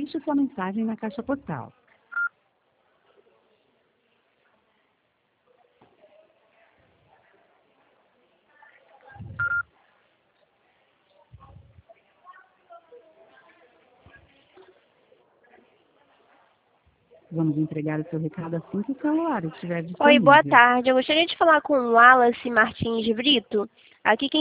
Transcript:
deixe sua mensagem na caixa postal. Vamos entregar o seu recado assim que o celular estiver disponível. Oi, boa tarde. Eu gostaria de falar com o Wallace Martins de Brito. Aqui quem